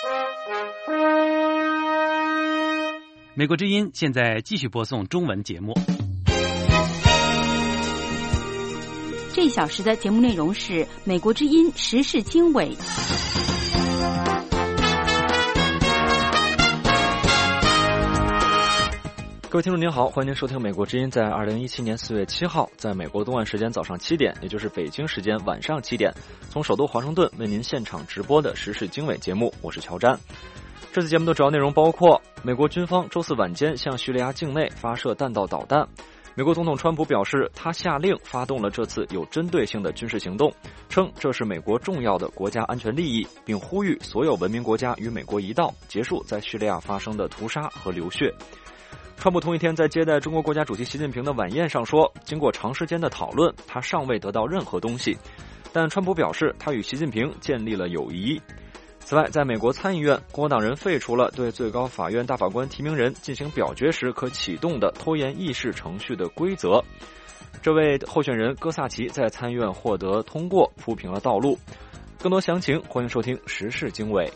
美国之音现在继续播送中文节目。 这一小时的节目内容是美国之音时事经纬。 各位听众您好，欢迎您收听美国之音在2017年4月7号在美国东岸时间早上7点，也就是北京时间晚上7点，从首都华盛顿为您现场直播的时事经纬节目，我是乔詹。这次节目的主要内容包括：美国军方周四晚间向叙利亚境内发射弹道导弹；美国总统川普表示，他下令发动了这次有针对性的军事行动，称这是美国重要的国家安全利益，并呼吁所有文明国家与美国一道，结束在叙利亚发生的屠杀和流血。川普同一天在接待中国国家主席习近平的晚宴上说，经过长时间的讨论，他尚未得到任何东西，但川普表示他与习近平建立了友谊。此外，在美国参议院，共和党人废除了对最高法院大法官提名人进行表决时可启动的拖延议事程序的规则。这位候选人戈萨奇在参议院获得通过，铺平了道路。更多详情，欢迎收听时事经纬。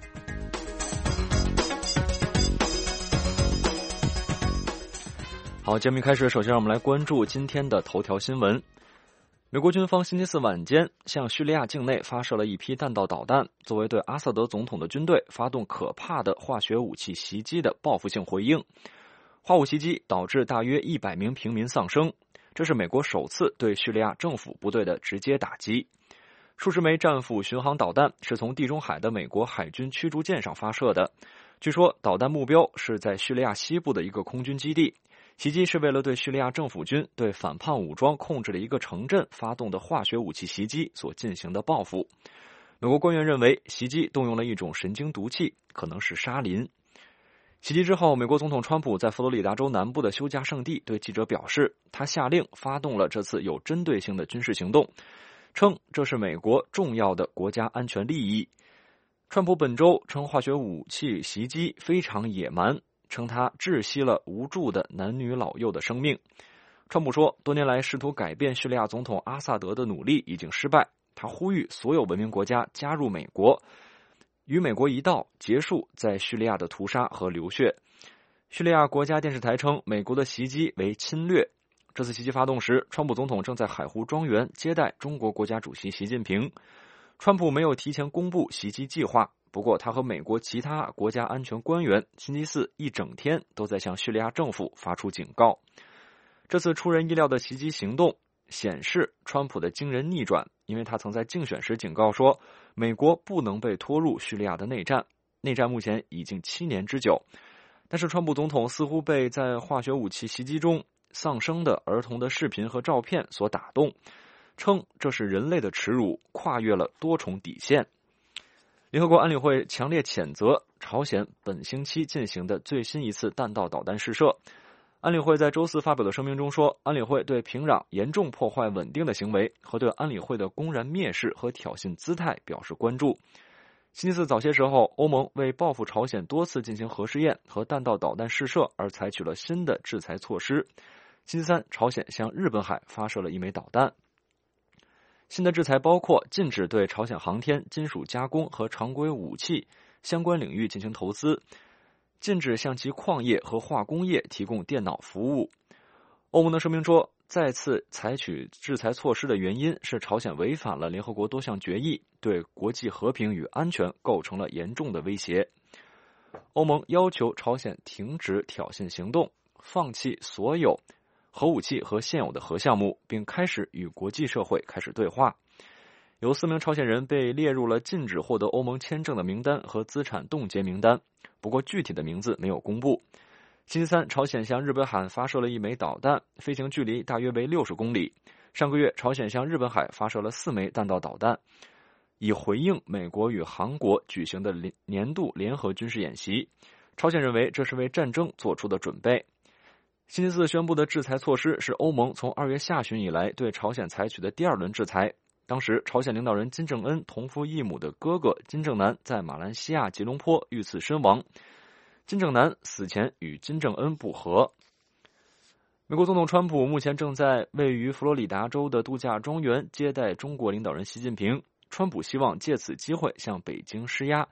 好，节目一开始，首先让我们来关注今天的头条新闻。美国军方星期四晚间向叙利亚境内发射了一批弹道导弹，作为对阿萨德总统的军队发动可怕的化学武器袭击的报复性回应。化武袭击导致大约100名平民丧生，这是美国首次对叙利亚政府部队的直接打击。数十枚战斧巡航导弹是从地中海的美国海军驱逐舰上发射的，据说导弹目标是在叙利亚西部的一个空军基地。袭击是为了对叙利亚政府军对反叛武装控制的一个城镇发动的化学武器袭击所进行的报复。美国官员认为，袭击动用了一种神经毒气，可能是沙林。袭击之后，美国总统川普在佛罗里达州南部的休假圣地对记者表示，他下令发动了这次有针对性的军事行动，称这是美国重要的国家安全利益。川普本周称化学武器袭击非常野蛮，称他窒息了无助的男女老幼的生命。川普说，多年来试图改变叙利亚总统阿萨德的努力已经失败，他呼吁所有文明国家加入美国，与美国一道结束在叙利亚的屠杀和流血。叙利亚国家电视台称，美国的袭击为侵略。这次袭击发动时，川普总统正在海湖庄园接待中国国家主席习近平。川普没有提前公布袭击计划，不过他和美国其他国家安全官员星期四一整天都在向叙利亚政府发出警告。这次出人意料的袭击行动显示川普的惊人逆转，因为他曾在竞选时警告说，美国不能被拖入叙利亚的内战，内战目前已经7年之久。但是川普总统似乎被在化学武器袭击中丧生的儿童的视频和照片所打动，称这是人类的耻辱，跨越了多重底线。联合国安理会强烈谴责朝鲜本星期进行的最新一次弹道导弹试射。安理会在周四发表的声明中说，安理会对平壤严重破坏稳定的行为和对安理会的公然蔑视和挑衅姿态表示关注。星期四早些时候，欧盟为报复朝鲜多次进行核试验和弹道导弹试射而采取了新的制裁措施。星期三，朝鲜向日本海发射了1枚导弹。新的制裁包括禁止对朝鲜航天、金属加工和常规武器相关领域进行投资，禁止向其矿业和化工业提供电脑服务。欧盟的声明说，再次采取制裁措施的原因是朝鲜违反了联合国多项决议，对国际和平与安全构成了严重的威胁。欧盟要求朝鲜停止挑衅行动，放弃所有核武器和现有的核项目，并开始与国际社会开始对话。有4名朝鲜人被列入了禁止获得欧盟签证的名单和资产冻结名单，不过具体的名字没有公布。星期三，朝鲜向日本海发射了1枚导弹，飞行距离大约为60公里。上个月，朝鲜向日本海发射了4枚弹道导弹，以回应美国与韩国举行的年度联合军事演习。朝鲜认为这是为战争做出的准备。星期四宣布的制裁措施是欧盟从2月下旬以来对朝鲜采取的第2轮制裁。当时，朝鲜领导人金正恩同父异母的哥哥金正男在马来西亚吉隆坡遇刺身亡。金正男死前与金正恩不和。美国总统川普目前正在位于佛罗里达州的度假庄园接待中国领导人习近平。川普希望借此机会向北京施压，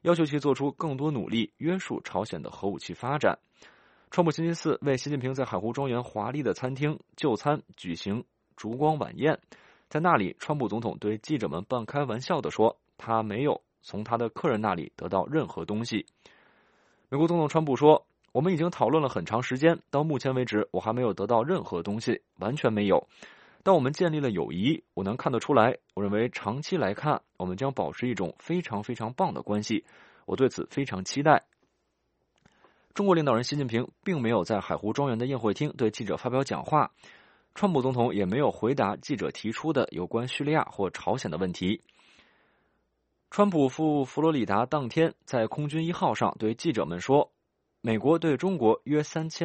要求其做出更多努力约束朝鲜的核武器发展。川普星期四为习近平在海湖庄园华丽的餐厅就餐举行烛光晚宴，在那里，川普总统对记者们半开玩笑地说，他没有从他的客人那里得到任何东西。美国总统川普说，我们已经讨论了很长时间，到目前为止我还没有得到任何东西，完全没有。但我们建立了友谊，我能看得出来，我认为长期来看，我们将保持一种非常非常棒的关系，我对此非常期待。中国领导人习近平并没有在海湖庄园的宴会厅对记者发表讲话，川普总统也没有回答记者提出的有关叙利亚或朝鲜的问题。川普赴佛罗里达当天，在空军1号上对记者们说，美国对中国约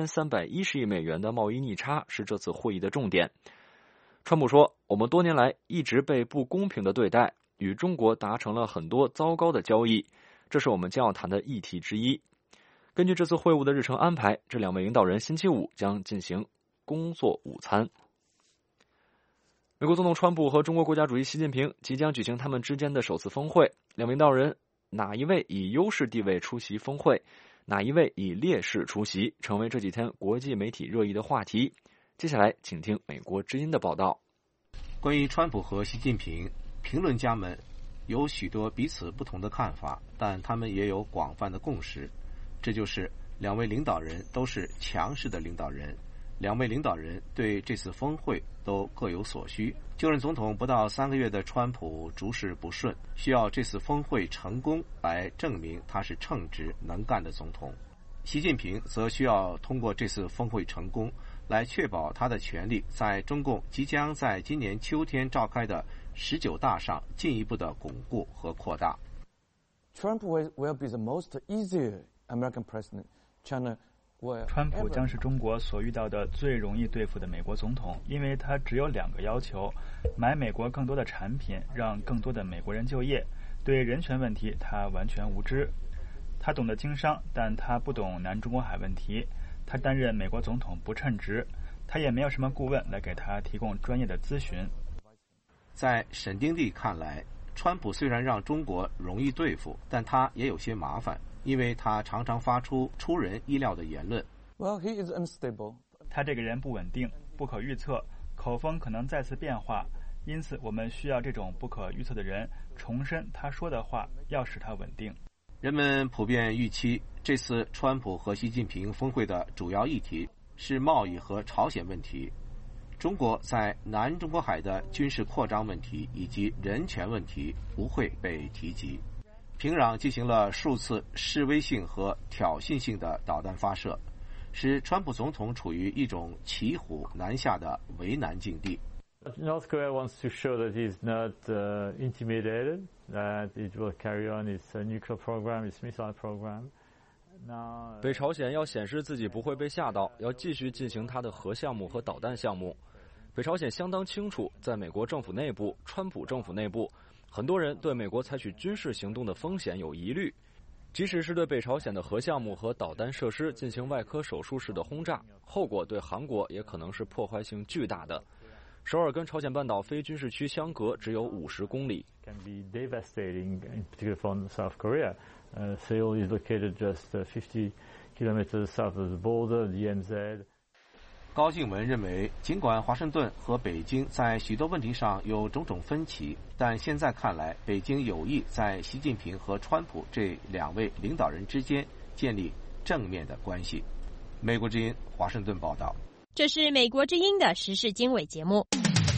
3310亿美元的贸易逆差是这次会议的重点。川普说，我们多年来一直被不公平的对待，与中国达成了很多糟糕的交易，这是我们将要谈的议题之一。根据这次会晤的日程安排，这两位领导人星期五将进行工作午餐。美国总统川普和中国国家主席习近平即将举行他们之间的首次峰会，两位领导人哪一位以优势地位出席峰会，哪一位以劣势出席，成为这几天国际媒体热议的话题。接下来请听美国之音的报道。 关于川普和习近平，评论家们有许多彼此不同的看法，但他们也有广泛的共识，这就是两位领导人都是强势的领导人，两位领导人对这次峰会都各有所需。就任总统不到3个月的川普诸事不顺，需要这次峰会成功来证明他是称职能干的总统。习近平则需要通过这次峰会成功来确保他的权力在中共即将在今年秋天召开的19大上进一步的巩固和扩大。 Trump will be the most easier American president. China 川普将是中国所遇到的最容易对付的美国总统，因为他只有2个要求：买美国更多的产品，让更多的美国人就业。对人权问题，他完全无知。他懂得经商，但他不懂南中国海问题。他担任美国总统不称职，他也没有什么顾问来给他提供专业的咨询。 在沈丁利看来，川普虽然让中国容易对付，但他也有些麻烦，因为他常常发出出人意料的言论。 Well, he is unstable. 他这个人不稳定，不可预测，口风可能再次变化，因此我们需要这种不可预测的人重申他说的话，要使他稳定。 人们普遍预期，这次川普和习近平峰会的主要议题是贸易和朝鲜问题。中国在南中国海的军事扩张问题以及人权问题不会被提及。平壤进行了数次示威性和挑衅性的导弹发射，使川普总统处于一种骑虎难下的为难境地。 North Korea wants to show that it's not intimidated, that it will carry on its nuclear program, its missile program. 北朝鲜要显示自己不会被吓到，要继续进行它的核项目和导弹项目。北朝鲜相当清楚，在美国政府内部、川普政府内部，很多人对美国采取军事行动的风险有疑虑。即使是对北朝鲜的核项目和导弹设施进行外科手术式的轰炸，后果对韩国也可能是破坏性巨大的。首尔跟朝鲜半岛非军事区相隔只有50公里。 Can be devastating, in particular for South Korea. Seoul is located just 50 kilometers south of the border, the EMZ. 高敬文认为，尽管华盛顿和北京在许多问题上有种种分歧，但现在看来，北京有意在习近平和川普这2位领导人之间建立正面的关系。美国之音华盛顿报道。 这是美国之音的时事经纬节目。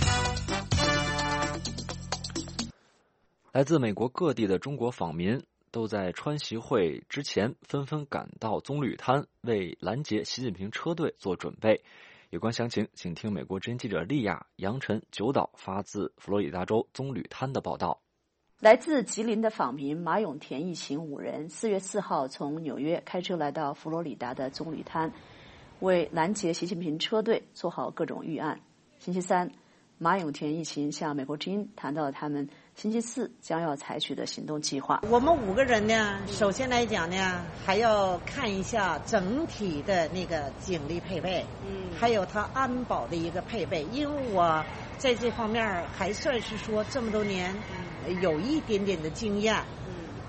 来自美国各地的中国访民都在川习会之前纷纷赶到棕榈滩，为拦截习近平车队做准备。有关详情，请听美国之音记者利亚、杨晨、九岛发自佛罗里达州棕榈滩的报道。 来自吉林的访民马永田一行5人4月4号从纽约开车来到佛罗里达的棕榈滩，为拦截习近平车队做好各种预案。星期三，马永田一行向美国之音谈到他们星期四将要采取的行动计划。 我们5个人呢，首先来讲呢，还要看一下整体的那个警力配备，还有他安保的一个配备，因为我在这方面还算是说这么多年有一点点的经验。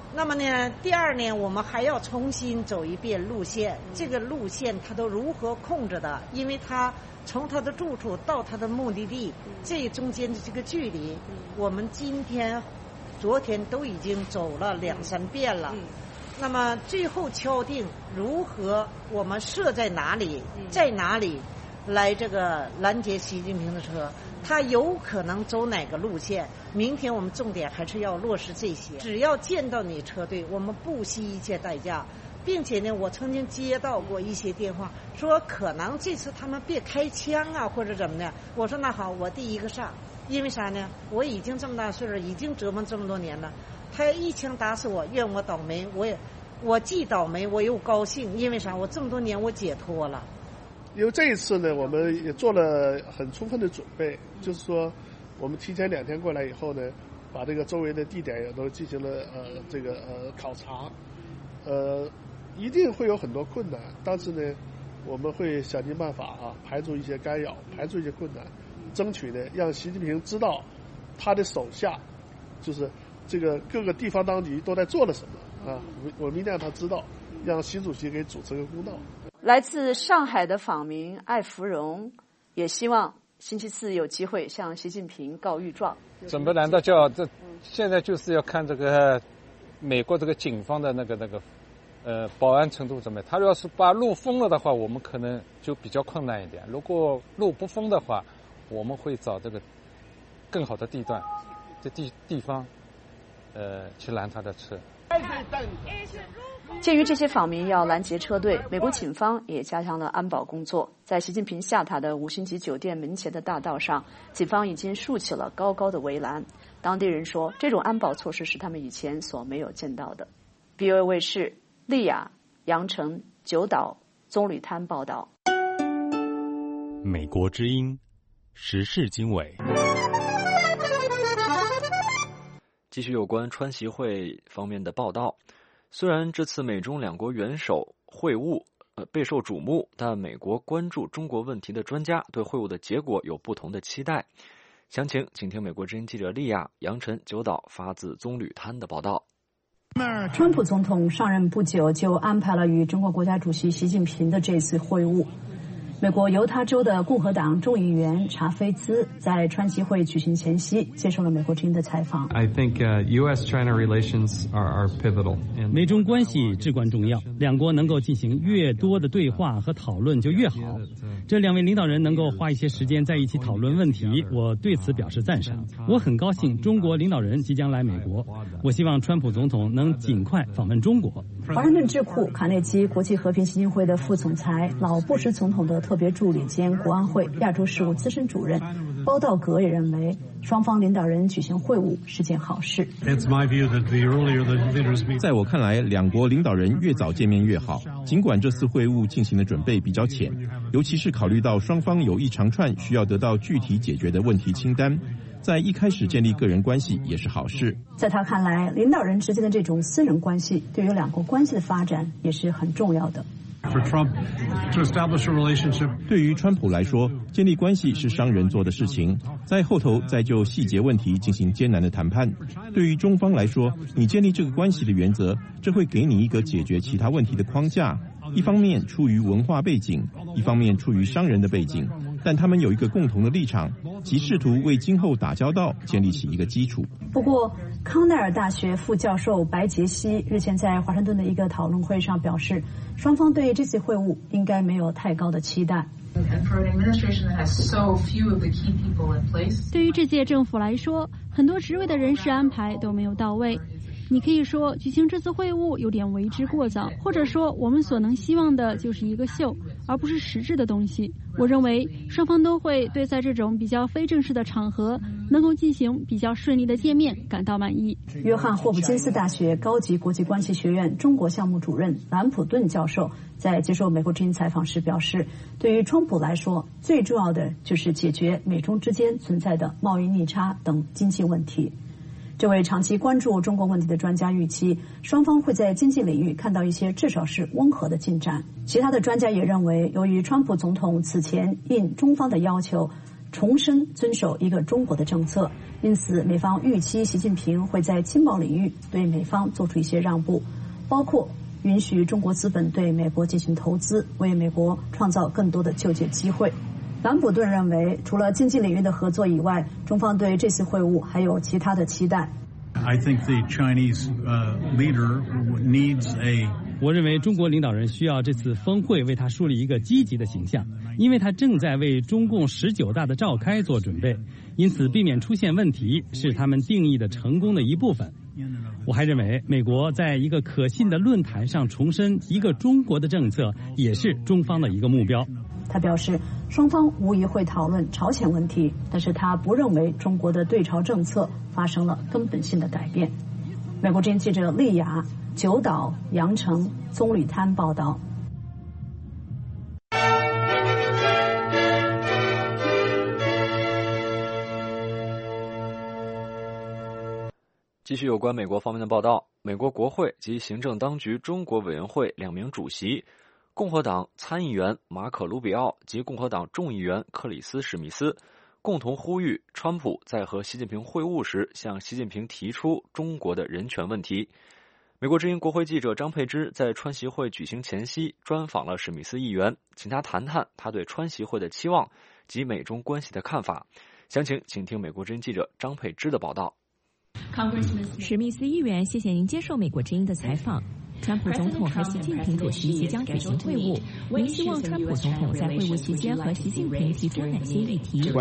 那么呢，第2年我们还要重新走一遍路线，这个路线它都如何控制的？因为它从他的住处到他的目的地，这中间的这个距离，我们今天、昨天都已经走了2、3遍了。那么最后敲定如何我们设在哪里，在哪里来这个拦截习近平的车，他有可能走哪个路线？明天我们重点还是要落实这些。只要见到你车队，我们不惜一切代价。并且呢，我曾经接到过一些电话，说可能这次他们别开枪啊，或者怎么的。我说那好，我第一个上，因为啥呢？我已经这么大岁数，已经折磨这么多年了。他要一枪打死我，愿我倒霉，我既倒霉我又高兴，因为啥？我这么多年我解脱了。 因为这一次呢，我们也做了很充分的准备，就是说，我们提前2天过来以后呢，把这个周围的地点也都进行了考察，一定会有很多困难，但是呢，我们会想尽办法排除一些干扰，排除一些困难，争取呢让习近平知道他的手下就是这个各个地方当局都在做了什么啊，我明天让他知道，让习主席给主持个公道。 来自上海的访民艾芙蓉也希望星期4有机会向习近平告御状。 怎么难道叫这？现在就是要看这个美国这个警方的那个保安程度怎么样。他要是把路封了的话，我们可能就比较困难一点。如果路不封的话，我们会找这个更好的地段，这地方去拦他的车。 鉴于这些访民要拦截车队，美国警方也加强了安保工作。在习近平下榻的5星级酒店门前的大道上，警方已经竖起了高高的围栏。当地人说，这种安保措施是他们以前所没有见到的。BOA 卫视利雅、羊城、九岛、棕榈滩报道。 美国之音时事经纬。 继续有关川习会方面的报道。虽然这次美中2国元首会晤备受瞩目，但美国关注中国问题的专家对会晤的结果有不同的期待。详情请听美国之音记者利亚、杨晨、九岛发自棕榈滩的报道。 川普总统上任不久就安排了与中国国家主席习近平的这次会晤。美国犹他州的共和党众议员查菲兹在川习会举行前夕接受了美国之音的采访。 I think U.S.-China relations are pivotal. 美中关系至关重要，两国能够进行越多的对话和讨论就越好。这2位领导人能够花一些时间在一起讨论问题，我对此表示赞赏。我很高兴中国领导人即将来美国，我希望川普总统能尽快访问中国。 华盛顿智库卡内基国际和平基金会的副总裁、老布什总统的特别助理兼国安会亚洲事务资深主任包道格也认为，双方领导人举行会晤是件好事。 在我看来，2国领导人越早见面越好。尽管这次会晤进行的准备比较浅，尤其是考虑到双方有一长串需要得到具体解决的问题清单，在一开始建立个人关系也是好事。 在他看来，领导人之间的这种私人关系对于2国关系的发展也是很重要的。 对于川普来说，建立关系是商人做的事情，在后头再就细节问题进行艰难的谈判。对于中方来说，你建立这个关系的原则，这会给你一个解决其他问题的框架。一方面出于文化背景，一方面出于商人的背景，但他们有一个共同的立场，即试图为今后打交道建立起一个基础。 不过，康奈尔大学副教授白杰西日前在华盛顿的一个讨论会上表示，双方对这次会晤应该没有太高的期待。 对于这届政府来说，很多职位的人事安排都没有到位。你可以说举行这次会晤有点为之过早，或者说我们所能希望的就是一个秀，而不是实质的东西。我认为双方都会对在这种比较非正式的场合能够进行比较顺利的见面感到满意。 约翰霍普金斯大学高级国际关系学院中国项目主任兰普顿教授在接受美国之音采访时表示，对于川普来说，最重要的就是解决美中之间存在的贸易逆差等经济问题。这位长期关注中国问题的专家预期，双方会在经济领域看到一些至少是温和的进展。其他的专家也认为，由于川普总统此前应中方的要求， 重申遵守一个中国的政策，因此美方预期习近平会在经贸领域对美方做出一些让步，包括允许中国资本对美国进行投资，为美国创造更多的就业机会。兰普顿认为，除了经济领域的合作以外，中方对这次会晤还有其他的期待。 I think the Chinese leader needs a 我认为中国领导人需要这次峰会为他树立一个积极的形象，因为他正在为中共19大的召开做准备，因此避免出现问题是他们定义的成功的一部分。我还认为，美国在一个可信的论坛上重申一个中国的政策，也是中方的一个目标。 他表示，双方无疑会讨论朝鲜问题，但是他不认为中国的对朝政策发生了根本性的改变。美国之音记者丽雅、九岛、羊城、棕榈滩报道。 继续有关美国方面的报道，美国国会及行政当局中国委员会2名主席，共和党参议员马可·卢比奥及共和党众议员克里斯·史密斯共同呼吁川普在和习近平会晤时向习近平提出中国的人权问题。美国之音国会记者张佩芝在川习会举行前夕专访了史密斯议员，请他谈谈他对川习会的期望及美中关系的看法。详情请听美国之音记者张佩芝的报道。 史密斯议员，谢谢您接受美国之音的采访。川普总统和习近平主席即将举行会晤，您希望川普总统在会晤期间和习近平提出哪些议题？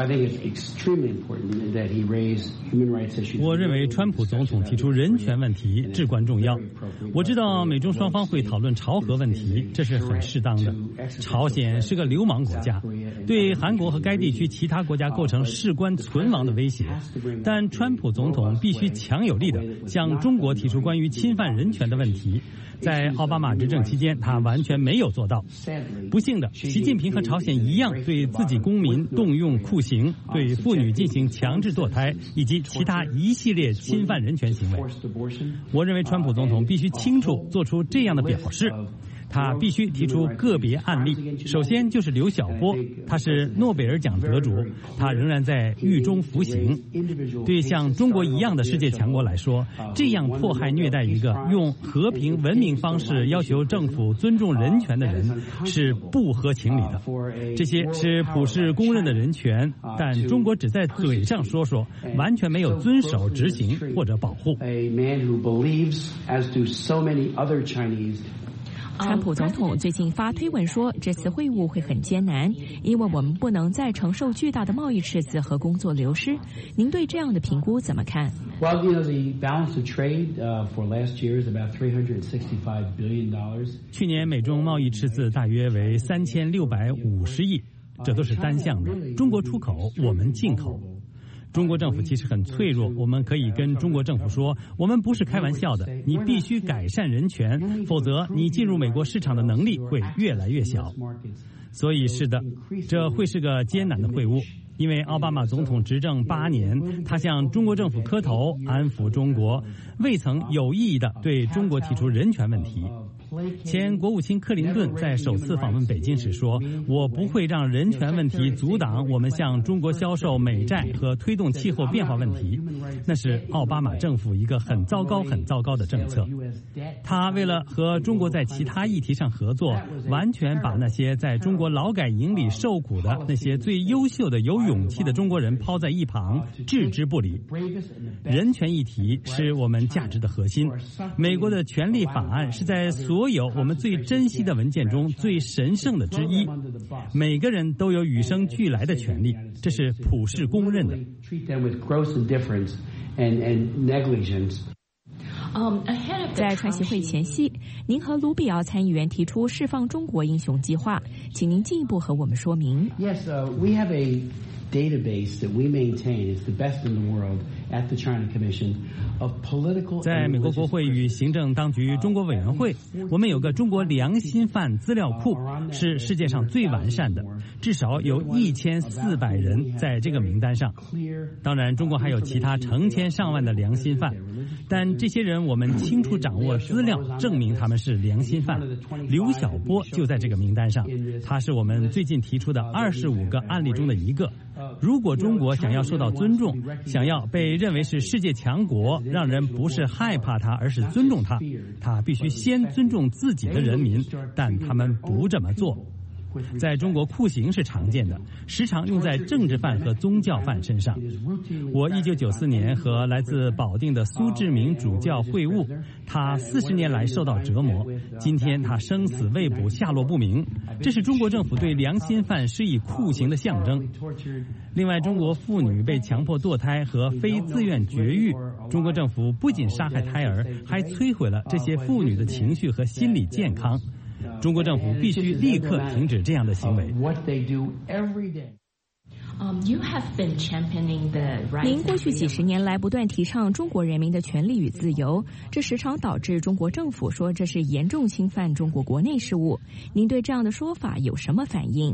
我认为川普总统提出人权问题至关重要。我知道美中双方会讨论朝核问题，这是很适当的。朝鲜是个流氓国家，对韩国和该地区其他国家构成事关存亡的威胁，但川普总统必须强有力地向中国提出关于侵犯人权的问题。在奥巴马执政期间，他完全没有做到。不幸的，习近平和朝鲜一样，对自己公民动用酷刑，对妇女进行强制堕胎，以及其他一系列侵犯人权行为。我认为川普总统必须清楚做出这样的表示。他必须提出个别案例，首先就是刘晓波，他是诺贝尔奖得主，他仍然在狱中服刑。对像中国一样的世界强国来说，这样迫害虐待一个用和平文明方式要求政府尊重人权的人是不合情理的。这些是普世公认的人权，但中国只在嘴上说说，完全没有遵守执行或者保护。 川普总统最近发推文说，这次会晤会很艰难，因为我们不能再承受巨大的贸易赤字和工作流失。您对这样的评估怎么看？ Well, you know, the balance of trade for last year is about $365 billion. 去年美中贸易赤字大约为3650亿，这都是单向的。中国出口，我们进口。中国政府其实很脆弱，我们可以跟中国政府说，我们不是开玩笑的，你必须改善人权，否则你进入美国市场的能力会越来越小。所以是的，这会是个艰难的会晤，因为奥巴马总统执政8年，他向中国政府磕头，安抚中国，未曾有意义地对中国提出人权问题。前国务卿克林顿在首次访问北京时说，我不会让人权问题阻挡我们向中国销售美债和推动气候变化问题。那是奥巴马政府一个很糟糕的政策。他为了和中国在其他议题上合作，完全把那些在中国劳改营里受苦的那些最优秀的有勇气的中国人抛在一旁，置之不理。人权议题是我们价值的核心。美国的权利法案是在所有我们最珍惜的文件中最神圣的之一，每个人都有与生俱来的权利，这是普世公认的。 在川习会前夕，您和卢比奥参议员提出释放中国英雄计划，请您进一步和我们说明。 Yes, we have a database that we maintain. It's the best in the world at the China Commission of political. 在美国国会与行政当局中国委员会，我们有个中国良心犯资料库，是世界上最完善的，至少有1400人在这个名单上。当然，中国还有其他成千上万的良心犯，但这些人我们清楚掌握资料，证明他们是良心犯。刘晓波就在这个名单上，他是我们最近提出的25个案例中的一个。 如果中国想要受到尊重，想要被认为是世界强国，让人不是害怕它，而是尊重它，它必须先尊重自己的人民，但他们不这么做。在中国，酷刑是常见的，时常用在政治犯和宗教犯身上。我1994年和来自保定的苏志明主教会晤，他40年来受到折磨，今天他生死未卜，下落不明。这是中国政府对良心犯施以酷刑的象征。另外，中国妇女被强迫堕胎和非自愿绝育，中国政府不仅杀害胎儿，还摧毁了这些妇女的情绪和心理健康。中国政府必须立刻停止这样的行为。 您过去几十年来不断提倡中国人民的权利与自由，这时常导致中国政府说这是严重侵犯中国国内事务。您对这样的说法有什么反应？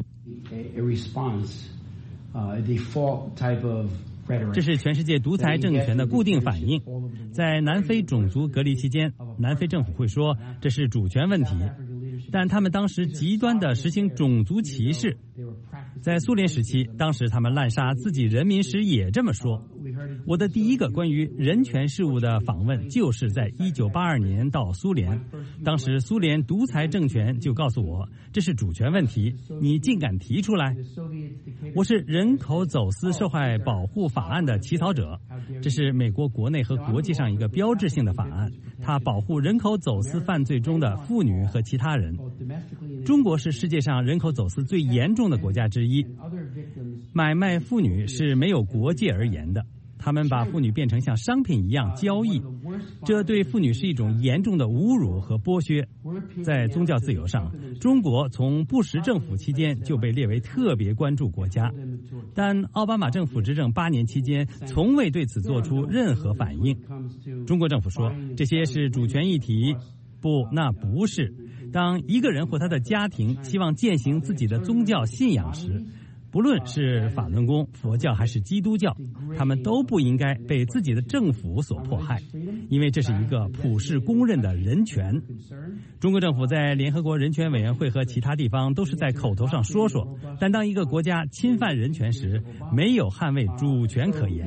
这是全世界独裁政权的固定反应。在南非种族隔离期间，南非政府会说这是主权问题，但他们当时极端地实行种族歧视。在苏联时期，当时他们滥杀自己人民时也这么说。我的第一个关于人权事务的访问就是在1982年到苏联，当时苏联独裁政权就告诉我，这是主权问题，你竟敢提出来。我是人口走私受害保护法案的起草者，这是美国国内和国际上一个标志性的法案，它保护人口走私犯罪中的妇女和其他人。中国是世界上人口走私最严重的国家之一，买卖妇女是没有国界而言的，他们把妇女变成像商品一样交易，这对妇女是一种严重的侮辱和剥削。在宗教自由上，中国从布什政府期间就被列为特别关注国家，但奥巴马政府执政8年期间从未对此做出任何反应。中国政府说这些是主权议题，不，那不是。当一个人或他的家庭希望践行自己的宗教信仰时，不论是法轮功、佛教还是基督教，他们都不应该被自己的政府所迫害，因为这是一个普世公认的人权。中国政府在联合国人权委员会和其他地方都是在口头上说说，但当一个国家侵犯人权时，没有捍卫主权可言。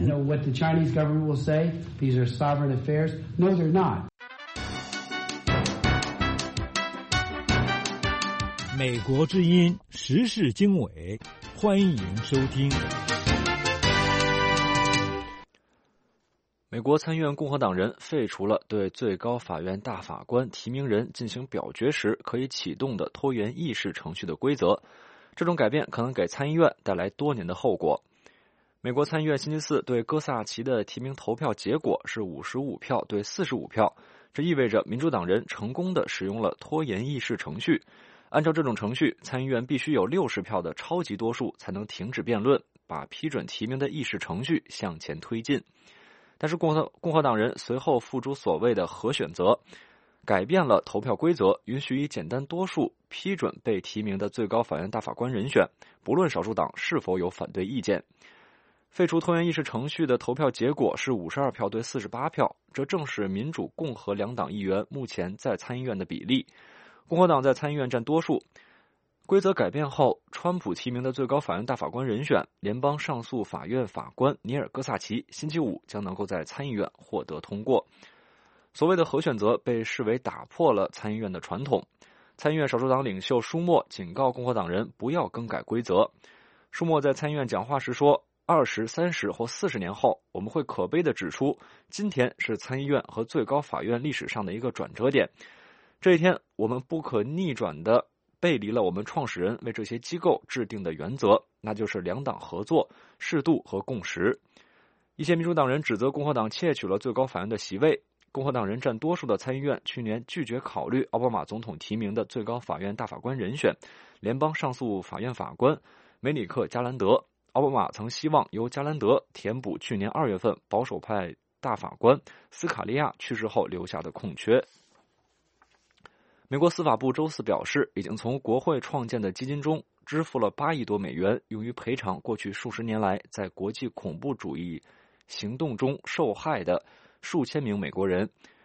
美国之音时事经纬，欢迎收听。 美国参议院共和党人废除了对最高法院大法官提名人进行表决时可以启动的拖延议事程序的规则。这种改变可能给参议院带来多年的后果。美国参议院星期四对戈萨奇的提名投票结果是55票对45票，这意味着民主党人成功地使用了拖延议事程序。按照这种程序，参议院必须有60票的超级多数才能停止辩论，把批准提名的议事程序向前推进。但是共和党人随后付诸所谓的核选择，改变了投票规则，允许以简单多数批准被提名的最高法院大法官人选，不论少数党是否有反对意见。废除拖延议事程序的投票结果是52票对48票，这正是民主共和两党议员目前在参议院的比例。共和党在参议院占多数。规则改变后，川普提名的最高法院大法官人选联邦上诉法院法官尼尔·戈萨奇星期五将能够在参议院获得通过。所谓的核选择被视为打破了参议院的传统。参议院少数党领袖舒默警告共和党人不要更改规则。舒默在参议院讲话时说，20、30或40年后，我们会可悲地指出，今天是参议院和最高法院历史上的一个转折点。这一天，我们不可逆转地背离了我们创始人为这些机构制定的原则，那就是两党合作、适度和共识。一些民主党人指责共和党窃取了最高法院的席位。共和党人占多数的参议院去年拒绝考虑奥巴马总统提名的最高法院大法官人选联邦上诉法院法官梅里克·加兰德。奥巴马曾希望由加兰德填补去年2月份保守派大法官斯卡利亚去世后留下的空缺。美国司法部周四表示，已经从国会创建的基金中支付了8亿多美元，用于赔偿过去数十年来在国际恐怖主义行动中受害的数千名美国人。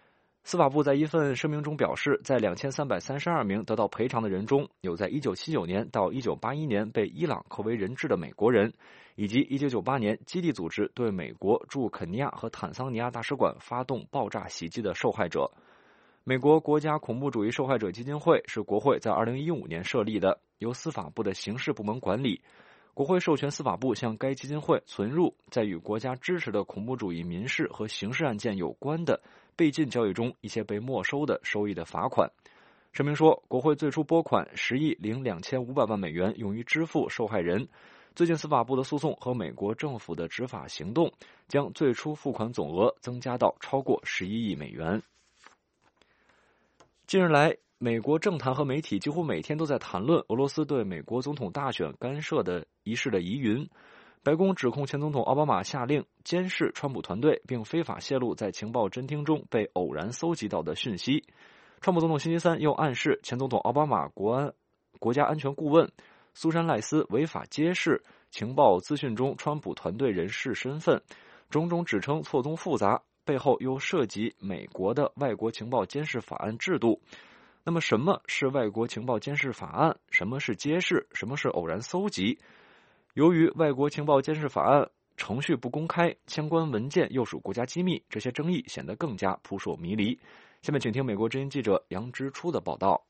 司法部在一份声明中表示，在2332名得到赔偿的人中，有在1979年到1981年被伊朗扣为人质的美国人，以及1998年基地组织对美国驻肯尼亚和坦桑尼亚大使馆发动爆炸袭击的受害者。美国国家恐怖主义受害者基金会是国会在2015年设立的，由司法部的刑事部门管理。国会授权司法部向该基金会存入在与国家支持的恐怖主义民事和刑事案件有关的被禁交易中一些被没收的收益的罚款。声明说，国会最初拨款10亿2500万美元用于支付受害人。最近司法部的诉讼和美国政府的执法行动将最初付款总额增加到超过11亿美元。近日来，美国政坛和媒体几乎每天都在谈论俄罗斯对美国总统大选干涉的一事的疑云。白宫指控前总统奥巴马下令监视川普团队，并非法泄露在情报侦听中被偶然搜集到的讯息。川普总统星期三又暗示前总统奥巴马国家安全顾问苏珊·赖斯违法揭示情报资讯中川普团队人士身份，种种指称错综复杂，背后又涉及美国的外国情报监视法案制度。那么什么是外国情报监视法案？什么是揭示？什么是偶然搜集？由于外国情报监视法案程序不公开，相关文件又属国家机密，这些争议显得更加扑朔迷离。下面请听美国之音记者杨之初的报道。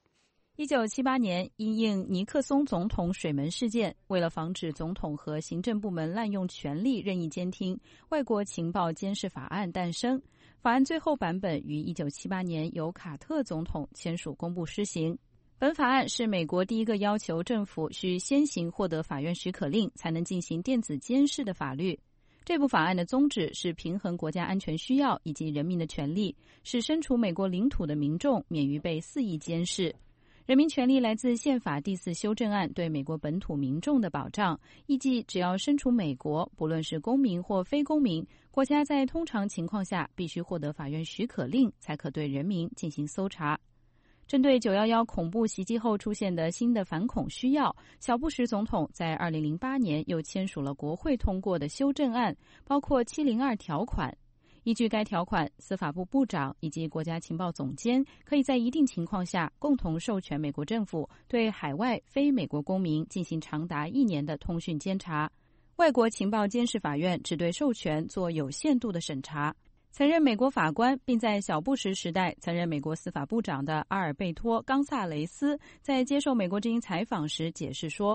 1978年，因应尼克松总统水门事件，为了防止总统和行政部门滥用权力任意监听，外国情报监视法案诞生。法案最后版本于1978年由卡特总统签署公布施行。本法案是美国第一个要求政府需先行获得法院许可令才能进行电子监视的法律。这部法案的宗旨是平衡国家安全需要以及人民的权利，使身处美国领土的民众免于被肆意监视。人民权利来自宪法第4修正案对美国本土民众的保障，意即只要身处美国，不论是公民或非公民，国家在通常情况下必须获得法院许可令，才可对人民进行搜查。针对911恐怖袭击后出现的新的反恐需要，小布什总统在2008年又签署了国会通过的修正案，包括702条款。依据该条款，司法部部长以及国家情报总监可以在一定情况下共同授权美国政府对海外非美国公民进行长达1年的通讯监察。外国情报监视法院只对授权做有限度的审查。曾任美国法官并在小布什时代曾任美国司法部长的阿尔贝托·冈萨雷斯在接受美国之音采访时解释说，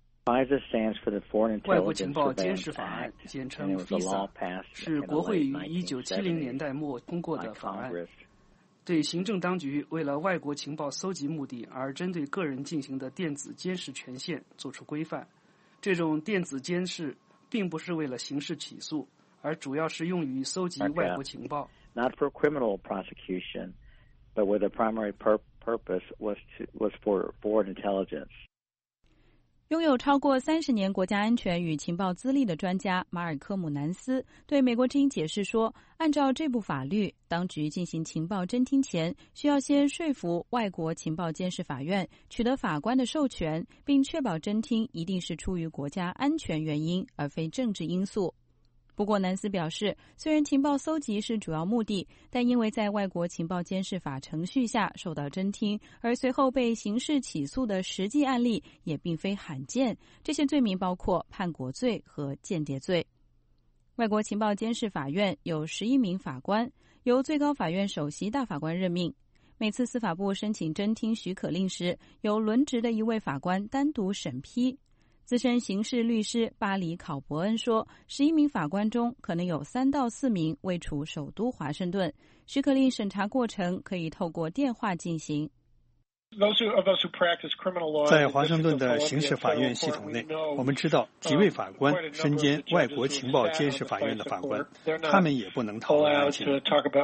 外国情报监视法案，简称 FISA， 是国会于1970年代末通过的法案，对行政当局为了外国情报搜集目的而针对个人进行的电子监视权限作出规范。这种电子监视并不是为了刑事起诉，而主要是用于搜集外国情报。 Not for criminal prosecution, but where the primary purpose was for foreign intelligence. 拥有超过30年国家安全与情报资历的专家马尔科姆·南斯对美国之音解释说，按照这部法律，当局进行情报侦听前，需要先说服外国情报监视法院取得法官的授权，并确保侦听一定是出于国家安全原因，而非政治因素。不过，南斯表示，虽然情报搜集是主要目的，但因为在外国情报监视法程序下受到侦听，而随后被刑事起诉的实际案例也并非罕见。这些罪名包括叛国罪和间谍罪。外国情报监视法院有11名法官，由最高法院首席大法官任命。每次司法部申请侦听许可令时，由轮值的一位法官单独审批。资深刑事律师巴里考伯恩说，11名法官中可能有3到4名位处首都华盛顿，许可令审查过程可以透过电话进行。 在华盛顿的刑事法院系统内，我们知道几位法官身兼外国情报监视法院的法官，他们也不能讨论案情。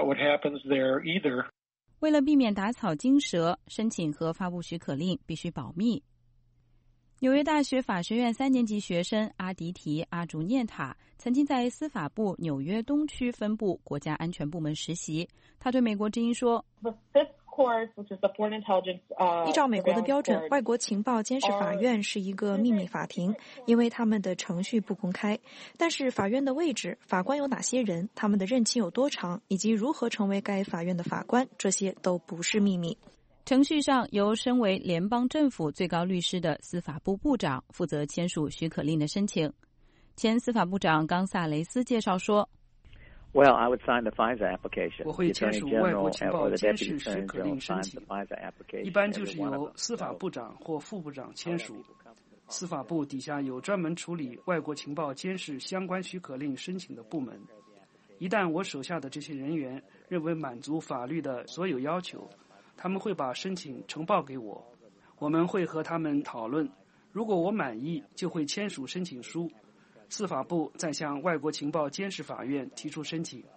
为了避免打草惊蛇，申请和发布许可令必须保密。纽约大学法学院3年级学生阿迪提·阿竹涅塔曾经在司法部纽约东区分部国家安全部门实习。他对美国之音说， 依照美国的标准，外国情报监视法院是一个秘密法庭，因为他们的程序不公开。但是法院的位置、法官有哪些人、他们的任期有多长，以及如何成为该法院的法官，这些都不是秘密。 程序上由身为联邦政府最高律师的司法部部长负责签署许可令的申请。前司法部长冈萨雷斯介绍说， 我会签署外国情报监视许可令申请，一般就是由司法部长或副部长签署。司法部底下有专门处理外国情报监视相关许可令申请的部门。一旦我手下的这些人员认为满足法律的所有要求，他们会把申请呈报给我，我们会和他们讨论，如果我满意，就会签署申请书。司法部再向外国情报监视法院提出申请。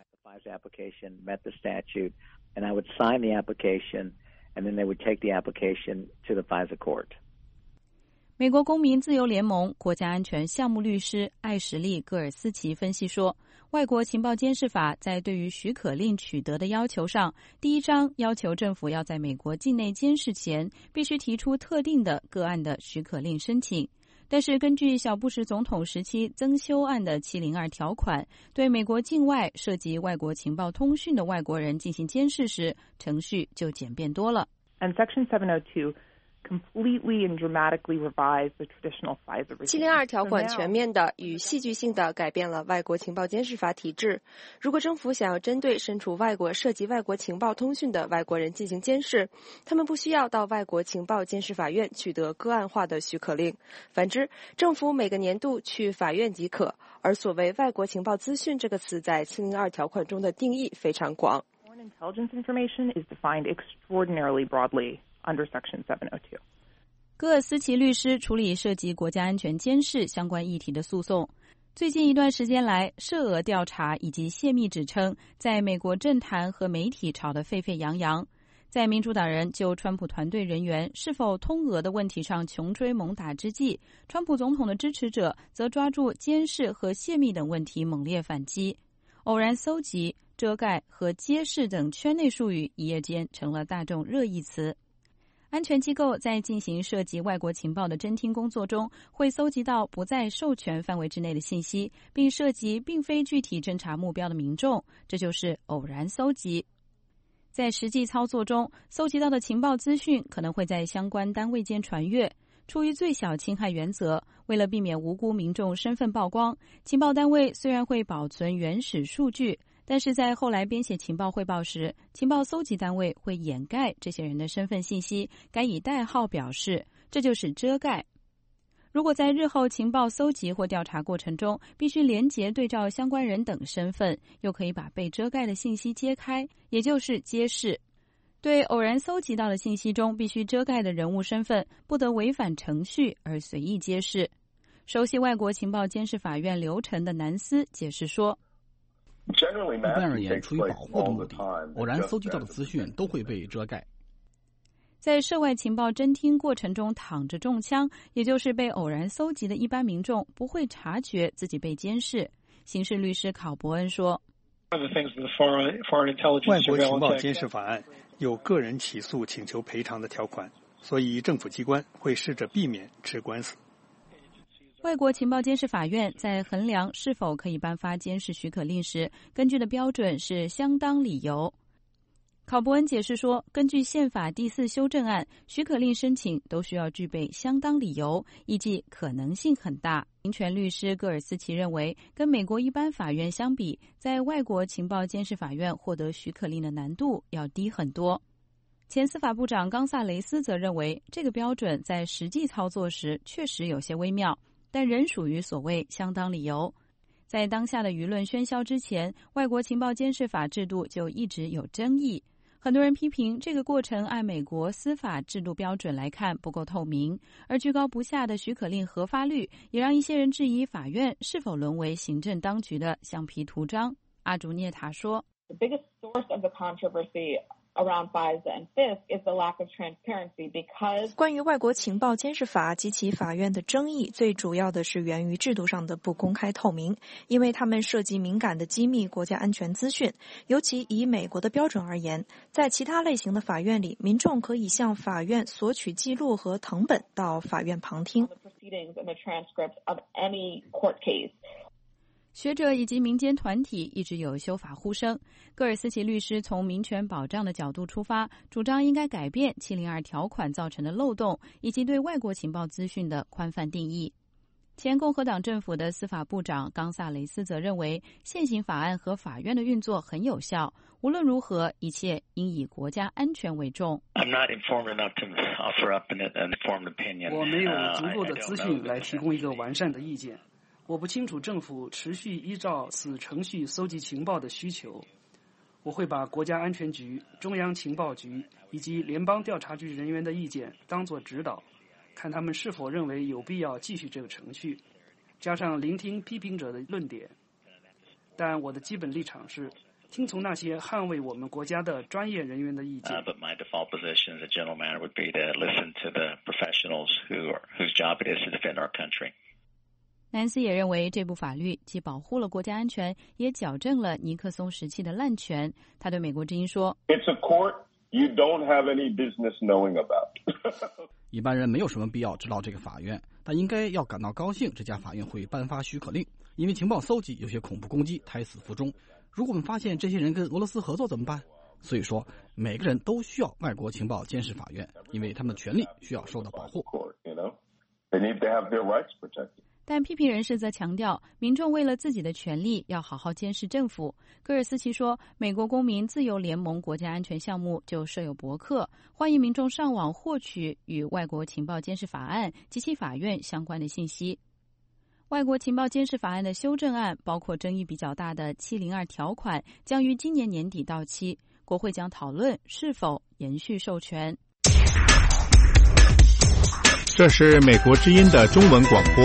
美国公民自由联盟国家安全项目律师艾什利·戈尔斯奇分析说，外国情报监视法在对于许可令取得的要求上，第一章要求政府要在美国境内监视前必须提出特定的个案的许可令申请。但是根据小布什总统时期增修案的702条款，对美国境外涉及外国情报通讯的外国人进行监视时，程序就简便多了。 And Section 702 completely and dramatically revised the traditional FISA regime. 702条款全面的与戏剧性的改变了外国情报监视法体制。如果政府想要针对身处外国涉及外国情报通讯的外国人进行监视，他们不需要到外国情报监视法院取得个案化的许可令。反之，政府每个年度去法院即可。而所谓外国情报资讯这个词在702条款中的定义非常广。 Foreign intelligence information is defined extraordinarily broadly under Section 702. 戈尔斯奇律师处理涉及国家安全监视相关议题的诉讼。最近一段时间来，涉俄调查以及泄密指称在美国政坛和媒体吵得沸沸扬扬。在民主党人就川普团队人员是否通俄的问题上穷追猛打之际，川普总统的支持者则抓住监视和泄密等问题猛烈反击。偶然搜集、遮盖和揭示等圈内术语一夜间成了大众热议词。安全机构在进行涉及外国情报的侦听工作中，会搜集到不在授权范围之内的信息，并涉及并非具体侦查目标的民众，这就是偶然搜集。在实际操作中，搜集到的情报资讯可能会在相关单位间传阅。出于最小侵害原则，为了避免无辜民众身份曝光，情报单位虽然会保存原始数据，但是在后来编写情报汇报时，情报搜集单位会掩盖这些人的身份信息，改以代号表示，这就是遮盖。如果在日后情报搜集或调查过程中必须连结对照相关人等身份，又可以把被遮盖的信息揭开，也就是揭示。对偶然搜集到的信息中必须遮盖的人物身份，不得违反程序而随意揭示。熟悉外国情报监视法院流程的南斯解释说， 一般而言，出于保护的目的，偶然搜集到的资讯都会被遮盖。 在涉外情报侦听过程中躺着中枪，也就是被偶然搜集的一般民众不会察觉自己被监视。刑事律师考伯恩说， 外国情报监视法案有个人起诉请求赔偿的条款，所以政府机关会试着避免吃官司。 外国情报监视法院在衡量是否可以颁发监视许可令时，根据的标准是相当理由。考伯恩解释说，根据宪法第4修正案，许可令申请都需要具备相当理由，以及可能性很大。民权律师戈尔斯奇认为，跟美国一般法院相比，在外国情报监视法院获得许可令的难度要低很多。前司法部长冈萨雷斯则认为，这个标准在实际操作时确实有些微妙，但仍属于所谓相当理由。在当下的舆论喧嚣之前，外国情报监视法制度就一直有争议。很多人批评这个过程按美国司法制度标准来看不够透明，而居高不下的许可令核发率也让一些人质疑法院是否沦为行政当局的橡皮图章。阿竹涅塔说， 关于外国情报监视法及其法院的争议，最主要的是源于制度上的不公开透明，因为它们涉及敏感的机密国家安全资讯。尤其以美国的标准而言，在其他类型的法院里，民众可以向法院索取记录和誊本到法院旁听。 学者以及民间团体一直有修法呼声。戈尔斯奇律师从民权保障的角度出发，主张应该改变702条款造成的漏洞，以及对外国情报资讯的宽泛定义。前共和党政府的司法部长冈萨雷斯则认为，现行法案和法院的运作很有效，无论如何，一切应以国家安全为重。 我没有足够的资讯来提供一个完善的意见。我不清楚政府持续依照此程序搜集情报的需求。我会把国家安全局、中央情报局以及联邦调查局人员的意见当作指导，看他们是否认为有必要继续这个程序，加上聆听批评者的论点。但我的基本立场是听从那些捍卫我们国家的专业人员的意见。 But my default position as a general matter would be to listen to the professionals whose job it is to defend our country. 南斯也认为，这部法律既保护了国家安全，也矫正了尼克松时期的滥权。他对美国之音说 ：“It's a court you don't have any business knowing about.” 一般人没有什么必要知道这个法院，但应该要感到高兴，这家法院会颁发许可令，因为情报搜集有些恐怖攻击胎死腹中。如果我们发现这些人跟俄罗斯合作怎么办？所以说，每个人都需要外国情报监视法院，因为他们的权利需要受到保护。 但批评人士则强调，民众为了自己的权利要好好监视政府。戈尔斯奇说，美国公民自由联盟国家安全项目就设有博客，欢迎民众上网获取与外国情报监视法案及其法院相关的信息。外国情报监视法案的修正案包括争议比较大的702条款，将于今年年底到期，国会将讨论是否延续授权。 这是美国之音的中文广播。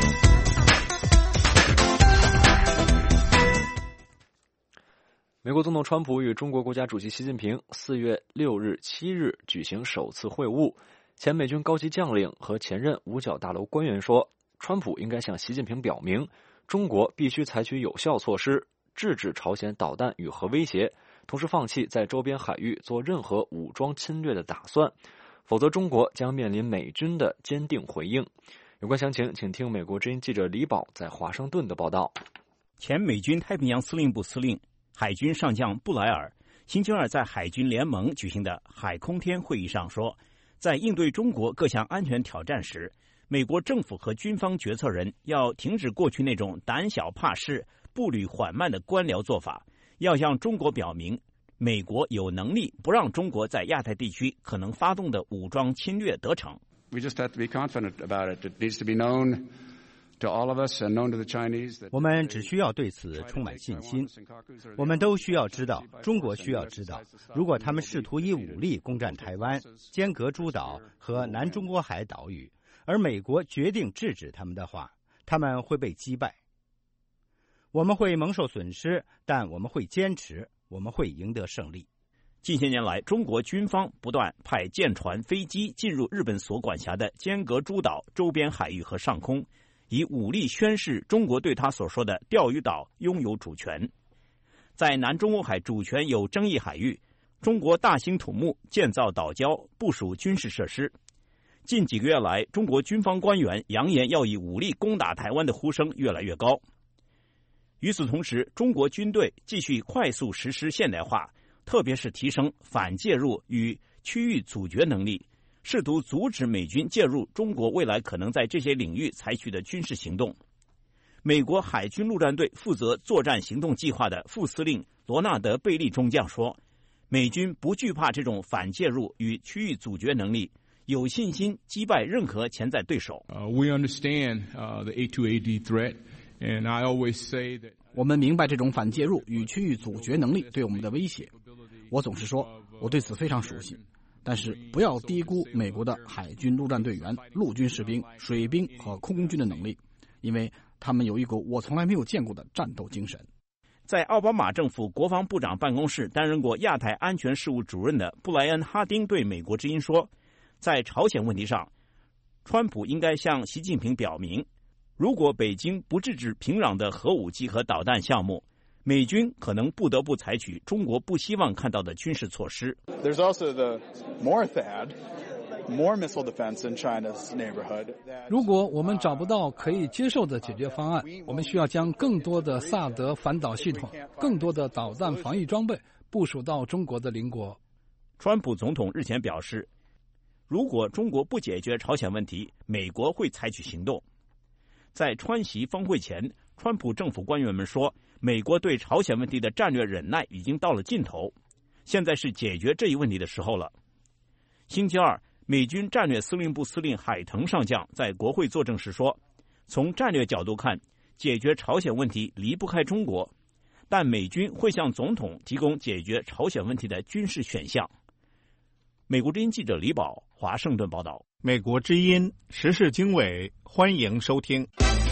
美国总统川普与中国国家主席习近平4月6日、7日举行首次会晤。前美军高级将领和前任五角大楼官员说，川普应该向习近平表明，中国必须采取有效措施，制止朝鲜导弹与核威胁，同时放弃在周边海域做任何武装侵略的打算，否则中国将面临美军的坚定回应。有关详情，请听美国之音记者李宝在华盛顿的报道。 前美军太平洋司令部司令、海军上将布莱尔星期二在海军联盟举行的海空天会议上说，在应对中国各项安全挑战时，美国政府和军方决策人要停止过去那种胆小怕事、步履缓慢的官僚做法，要向中国表明，美国有能力不让中国在亚太地区可能发动的武装侵略得逞。 We just have to be confident about it. It needs to be known to all of us and known to the Chinese. 我们只需要对此充满信心。我们都需要知道，中国需要知道，如果他们试图以武力攻占台湾、尖阁诸岛和南中国海岛屿，而美国决定制止他们的话，他们会被击败。我们会蒙受损失，但我们会坚持，我们会赢得胜利。 近些年来，中国军方不断派舰船、飞机进入日本所管辖的尖阁诸岛周边海域和上空，以武力宣示中国对他所说的钓鱼岛拥有主权。在南中国海主权有争议海域，中国大兴土木建造岛礁，部署军事设施。近几个月来，中国军方官员扬言要以武力攻打台湾的呼声越来越高。与此同时，中国军队继续快速实施现代化，特别是提升反介入与区域阻绝能力，试图阻止美军介入中国未来可能在这些领域采取的军事行动。美国海军陆战队负责作战行动计划的副司令罗纳德·贝利中将说，美军不惧怕这种反介入与区域阻绝能力，有信心击败任何潜在对手。 We understand the A2AD threat, and I always say that 我们明白这种反介入与区域阻绝能力对我们的威胁。我总是说，我对此非常熟悉。但是不要低估美国的海军陆战队员、陆军士兵、水兵和空军的能力，因为他们有一股我从来没有见过的战斗精神。 在奥巴马政府国防部长办公室担任过亚太安全事务主任的布莱恩·哈丁对美国之音说，在朝鲜问题上，川普应该向习近平表明，如果北京不制止平壤的核武器和导弹项目，美军可能不得不采取中国不希望看到的军事措施。 There's also the more missile defense in China's neighborhood. 如果我们找不到可以接受的解决方案，我们需要将更多的萨德反导系统、更多的导弹防御装备部署到中国的邻国。 川普总统日前表示，如果中国不解决朝鲜问题，美国会采取行动。在川习峰会前，川普政府官员们说，美国对朝鲜问题的战略忍耐已经到了尽头，现在是解决这一问题的时候了。星期二，美军战略司令部司令海腾上将在国会作证时说，从战略角度看，解决朝鲜问题离不开中国，但美军会向总统提供解决朝鲜问题的军事选项。美国之音记者李宝华盛顿报道。 美国之音时事经纬，欢迎收听。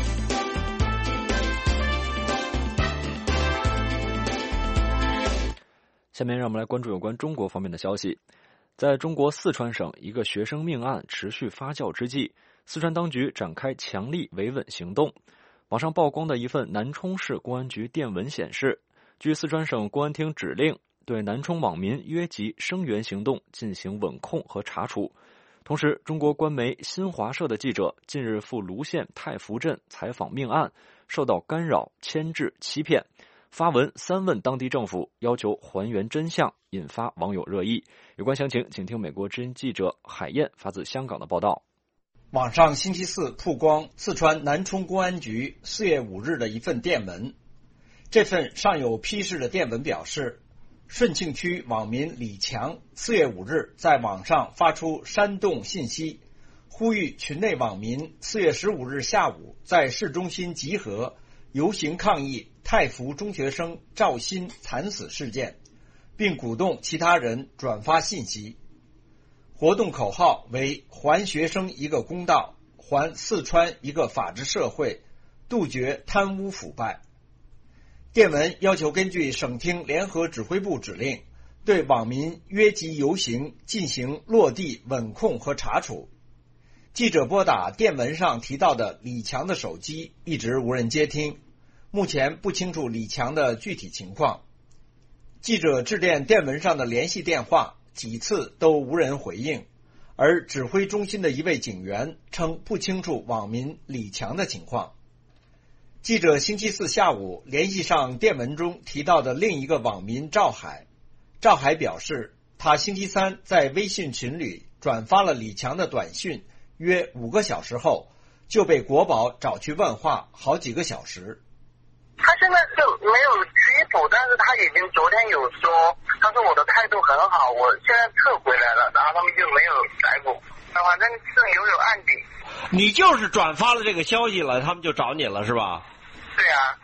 下面让我们来关注有关中国方面的消息。在中国四川省一个学生命案持续发酵之际，四川当局展开强力维稳行动。网上曝光的一份南充市公安局电文显示，据四川省公安厅指令，对南充网民约集声援行动进行稳控和查处。同时，中国官媒新华社的记者近日赴卢县太福镇采访命案，受到干扰、牵制、欺骗，发文3问当地政府，要求还原真相，引发网友热议。有关详情，请听美国之音记者海燕发自香港的报道。 网上星期四曝光四川南充公安局4月5日的一份电文。这份上有批示的电文表示，顺庆区网民李强4月5日在网上发出煽动信息，呼吁群内网民4月15日下午在市中心集合，游行抗议太福中学生赵鑫惨死事件，并鼓动其他人转发信息。活动口号为还学生一个公道，还四川一个法治社会，杜绝贪污腐败。电文要求根据省厅联合指挥部指令，对网民约集游行进行落地稳控和查处。记者拨打电文上提到的李强的手机一直无人接听，目前不清楚李强的具体情况。记者致电电文上的联系电话，几次都无人回应，而指挥中心的一位警员称不清楚网民李强的情况。记者星期四下午联系上电文中提到的另一个网民赵海，赵海表示，他星期三在微信群里转发了李强的短讯，约5个小时后就被国保找去问话好几个小时。 他现在是没有拘捕，但是他已经昨天有说，他说我的态度很好，我现在撤回来了，然后他们就没有逮捕，反正是留有案底。 你就是转发了这个消息了，他们就找你了是吧？ 对啊，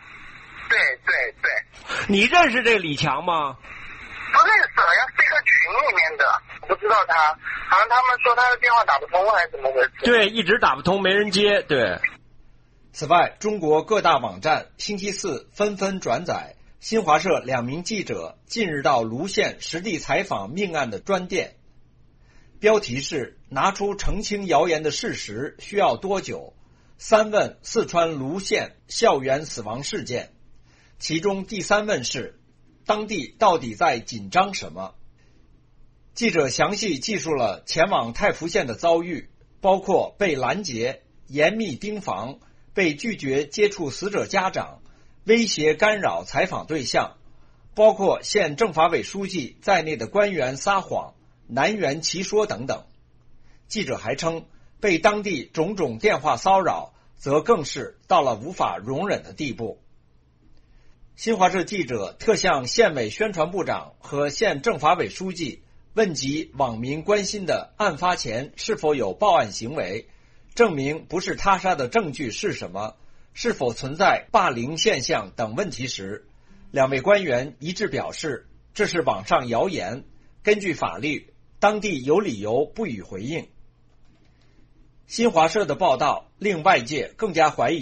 对。 你认识这李强吗？ 不认识，好像是一个群里面的，不知道他，好像他们说他的电话打不通还是怎么回事？ 对，一直打不通，没人接。对。 此外，中国各大网站星期四纷纷转载新华社2名记者近日到卢县实地采访命案的专电，标题是拿出澄清谣言的事实需要多久？3问四川卢县校园死亡事件，其中第3问是当地到底在紧张什么？记者详细记述了前往太福县的遭遇，包括被拦截、严密盯防、被拒绝接触死者家长、威胁干扰采访对象，包括县政法委书记在内的官员撒谎、南辕其说等等。记者还称，被当地种种电话骚扰，则更是到了无法容忍的地步。新华社记者特向县委宣传部长和县政法委书记问及网民关心的案发前是否有报案行为，证明不是他杀的证据是什么，是否存在霸凌现象等问题时，2位官员一致表示，这是网上谣言，根据法律，当地有理由不予回应。新华社的报道令外界更加怀疑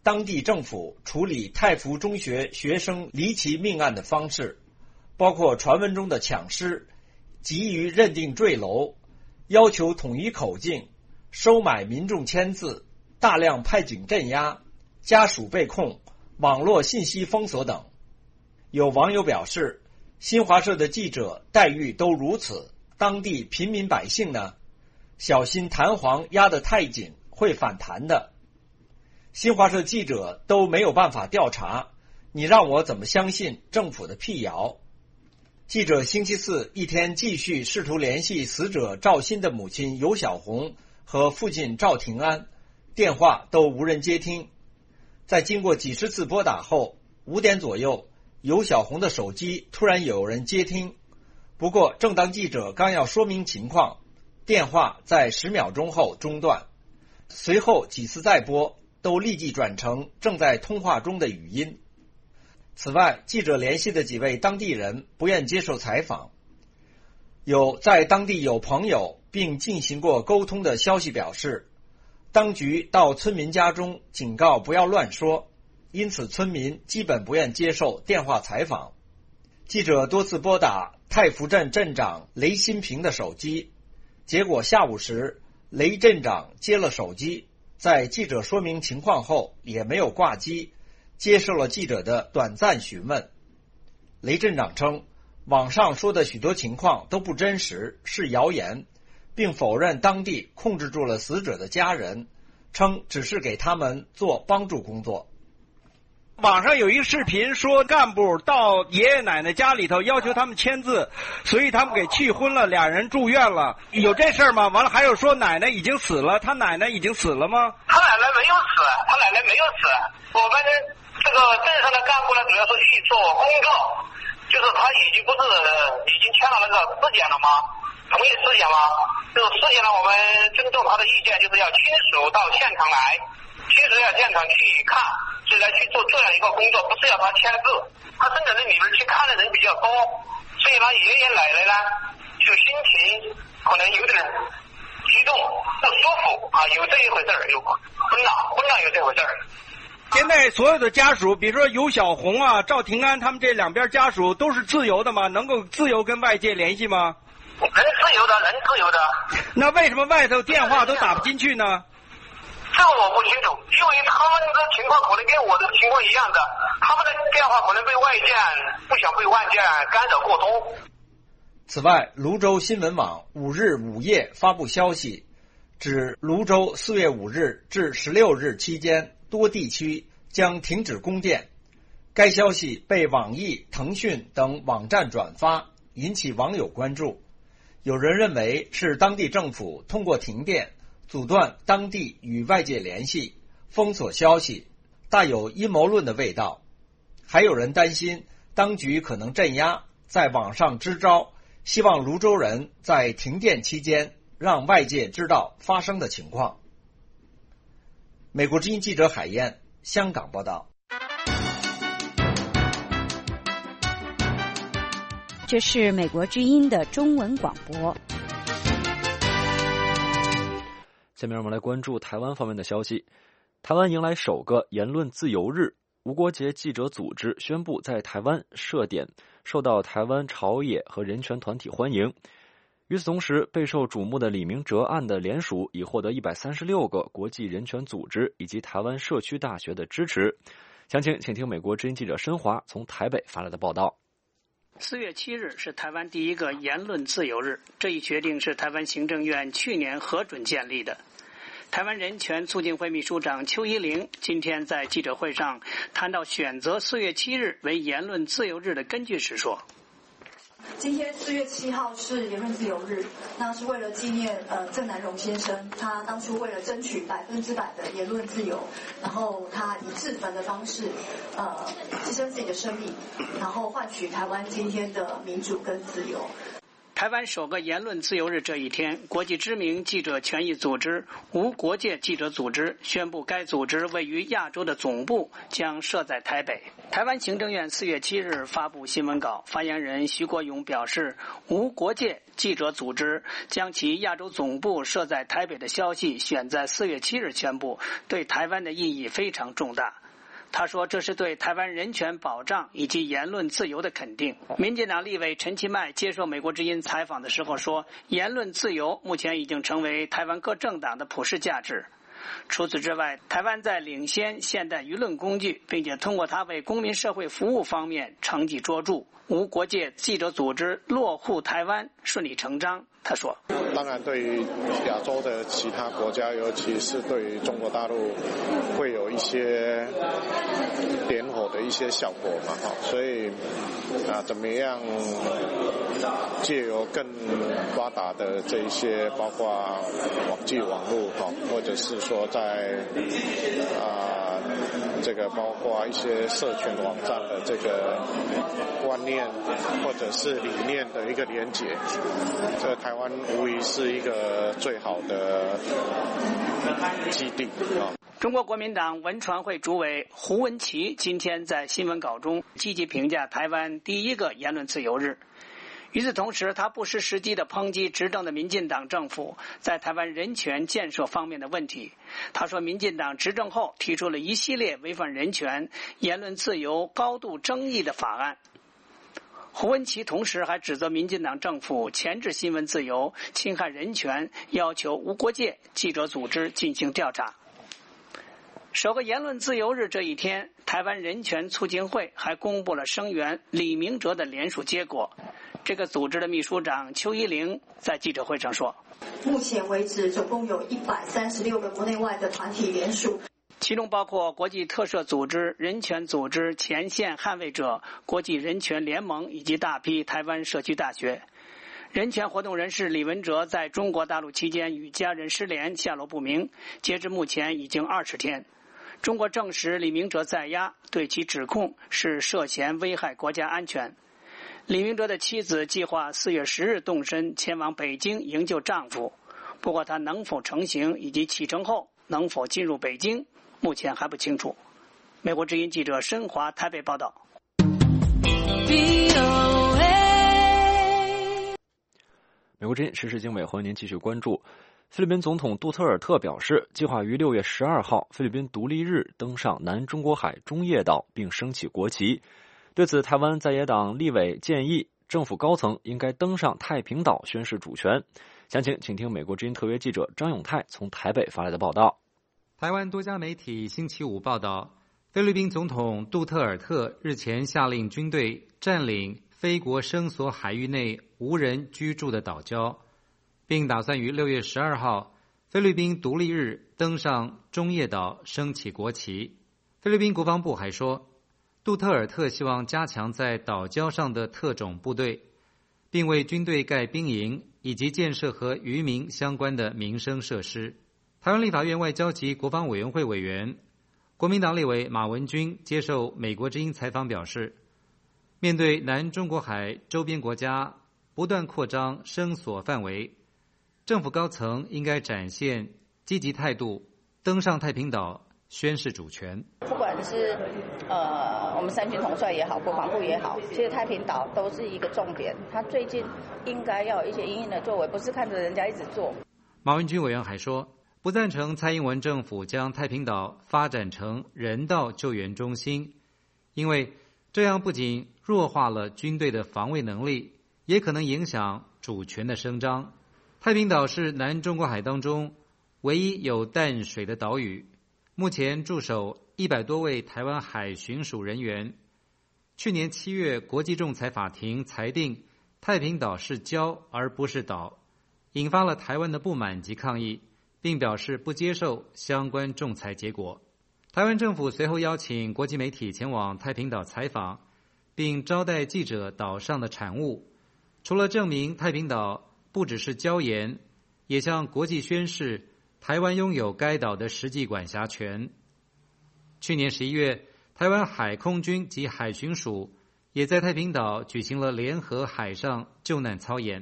当地政府处理太福中学学生离奇命案的方式，包括传闻中的抢尸、急于认定坠楼、要求统一口径、收买民众签字、大量派警镇压、家属被控、网络信息封锁等。有网友表示，新华社的记者待遇都如此，当地平民百姓呢？小心弹簧压得太紧会反弹的。新华社记者都没有办法调查，你让我怎么相信政府的辟谣？记者星期四一天继续试图联系死者赵鑫的母亲尤小红和父亲赵廷安，电话都无人接听。在经过几十次拨打后，5点左右，尤小红的手机突然有人接听，不过正当记者刚要说明情况，电话在10秒钟后中断，随后几次再拨都立即转成正在通话中的语音。此外，记者联系的几位当地人不愿接受采访。在当地有朋友并进行过沟通的消息表示，当局到村民家中警告不要乱说，因此村民基本不愿接受电话采访。记者多次拨打太福镇镇长雷新平的手机，结果下午时雷镇长接了手机，在记者说明情况后也没有挂机，接受了记者的短暂询问。雷镇长称，网上说的许多情况都不真实，是谣言，并否认当地控制住了死者的家人，称只是给他们做帮助工作。 网上有一个视频说干部到爷爷奶奶家里头要求他们签字，所以他们给气昏了，2人住院了，有这事儿吗？完了还有说奶奶已经死了，他奶奶已经死了吗？ 他奶奶没有死，我们这个镇上的干部呢，主要是去做公告，就是他已经签了那个尸检了吗？同意尸检吗？这个尸检呢，我们尊重他的意见，就是要亲属到现场来，亲属要现场去看，所以来去做这样一个工作，不是要他签字。他真的那里面去看的人比较多，所以呢，爷爷奶奶呢就心情可能有点激动不舒服啊，有这一回事儿，有昏了有这回事儿。 现在所有的家属，比如说尤小红啊、赵廷安他们这两边家属都是自由的吗？能够自由跟外界联系吗？ 人自由的。 那为什么外头电话都打不进去呢？ 这个我不清楚，因为他们的情况可能跟我的情况一样的，他们的电话可能被外界不想被外界干扰过多。 此外，泸州新闻网5日午夜发布消息，指泸州4月5日至16日期间，多地区将停止供电。该消息被网易、腾讯等网站转发，引起网友关注。有人认为是当地政府通过停电阻断当地与外界联系，封锁消息，大有阴谋论的味道。还有人担心当局可能镇压，在网上支招，希望泸州人在停电期间让外界知道发生的情况。美国之音记者海燕，香港报道。 这是美国之音的中文广播。 下面我们来关注台湾方面的消息。台湾迎来首个言论自由日，无国界记者组织宣布在台湾设点，受到台湾朝野和人权团体欢迎。与此同时，备受瞩目的李明哲案的联署已获得136个国际人权组织以及台湾社区大学的支持。详情请听美国之音记者申华从台北发来的报道。 4月7日是台湾第一个言论自由日，这一决定是台湾行政院去年核准建立的。台湾人权促进会秘书长邱依玲今天在记者会上谈到选择4月7日为言论自由日的根据时说， 今天4月7号是言论自由日，那是为了纪念郑南榕先生，他当初为了争取100%的言论自由，然后他以自焚的方式牺牲自己的生命，然后换取台湾今天的民主跟自由。 台湾首个言论自由日这一天，国际知名记者权益组织无国界记者组织宣布，该组织位于亚洲的总部将设在台北。台湾行政院4月7日发布新闻稿，发言人徐国勇表示，无国界记者组织将其亚洲总部设在台北的消息选在4月7日宣布，对台湾的意义非常重大。他说，这是对台湾人权保障以及言论自由的肯定。民进党立委陈其迈接受美国之音采访的时候说，言论自由目前已经成为台湾各政党的普世价值。除此之外，台湾在领先现代舆论工具，并且通过它为公民社会服务方面成绩卓著。无国界记者组织落户台湾顺理成章。他说， 当然对于亚洲的其他国家，尤其是对于中国大陆会有一些点火的一些效果嘛，所以怎么样借由更发达的这一些包括网际网络或者是说在这个包括一些社群网站的这个观念或者是理念的一个连结，这个台湾无疑是一个最好的基地啊。 中国国民党文传会主委胡文琦今天在新闻稿中积极评价台湾第一个言论自由日。与此同时，他不失时机地抨击执政的民进党政府在台湾人权建设方面的问题。他说，民进党执政后提出了一系列违反人权、言论自由高度争议的法案。胡文琦同时还指责民进党政府钳制新闻自由、侵害人权，要求无国界记者组织进行调查。首个言论自由日这一天，台湾人权促进会还公布了声援李明哲的联署结果。这个组织的秘书长邱一玲在记者会上说， 目前为止总共有136个国内外的团体联署， 其中包括国际特赦组织、人权组织、前线捍卫者、国际人权联盟以及大批台湾社区大学。人权活动人士李文哲在中国大陆期间与家人失联，下落不明，截至目前已经20天。中国证实李明哲在押，对其指控是涉嫌危害国家安全。李明哲的妻子计划4月10日动身前往北京营救丈夫，不过他能否成行以及启程后能否进入北京，目前还不清楚。美国之音记者申华台北报道。 美国之音时事经纬欢迎您继续关注。菲律宾总统杜特尔特表示，计划于6月12号菲律宾独立日登上南中国海中业岛并升起国旗。对此，台湾在野党立委建议政府高层应该登上太平岛宣示主权。详情请听美国之音特约记者张永泰从台北发来的报道。 台湾多家媒体星期五报道，菲律宾总统杜特尔特日前下令军队占领菲国声索海域内无人居住的岛礁，并打算于6月12号菲律宾独立日登上中业岛升起国旗。菲律宾国防部还说，杜特尔特希望加强在岛礁上的特种部队，并为军队盖兵营以及建设和渔民相关的民生设施。台湾立法院外交及国防委员会委员、国民党立委马文君接受美国之音采访表示，面对南中国海周边国家不断扩张声索范围，政府高层应该展现积极态度，登上太平岛宣示主权。 不管是我们三军统帅也好，国防部也好，其实太平岛都是一个重点。他最近应该要有一些因应的作为，不是看着人家一直做。 马文君委员还说，不赞成蔡英文政府将太平岛发展成人道救援中心，因为这样不仅弱化了军队的防卫能力，也可能影响主权的伸张。太平岛是南中国海当中唯一有淡水的岛屿，目前驻守100多位台湾海巡署人员。去年7月，国际仲裁法庭裁定太平岛是礁而不是岛，引发了台湾的不满及抗议，并表示不接受相关仲裁结果。台湾政府随后邀请国际媒体前往太平岛采访，并招待记者岛上的产物。除了证明太平岛不只是礁岩，也向国际宣示台湾拥有该岛的实际管辖权。去年11月，台湾海空军及海巡署也在太平岛举行了联合海上救难操演。